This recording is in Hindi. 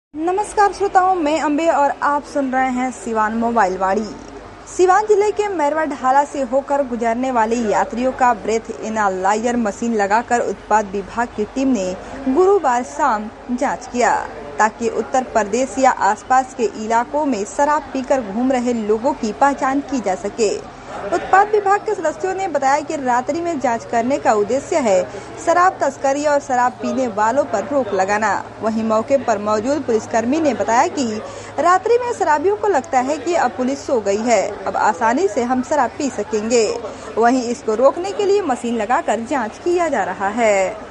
नमस्कार श्रोताओं, मैं अम्बे और आप सुन रहे हैं सिवान मोबाइल वाणी। सिवान जिले के मैरवा ढाला से होकर गुजरने वाले यात्रियों का ब्रेथ एनालाइजर मशीन लगाकर उत्पाद विभाग की टीम ने गुरुवार शाम जांच किया, ताकि उत्तर प्रदेश या आसपास के इलाकों में शराब पीकर घूम रहे लोगों की पहचान की जा सके। उत्पाद विभाग के सदस्यों ने बताया कि रात्रि में जांच करने का उद्देश्य है शराब तस्करी और शराब पीने वालों पर रोक लगाना। वहीं मौके पर मौजूद पुलिसकर्मी ने बताया कि रात्रि में शराबियों को लगता है कि अब पुलिस सो गई है, अब आसानी से हम शराब पी सकेंगे। वहीं इसको रोकने के लिए मशीन लगाकर जांच किया जा रहा है।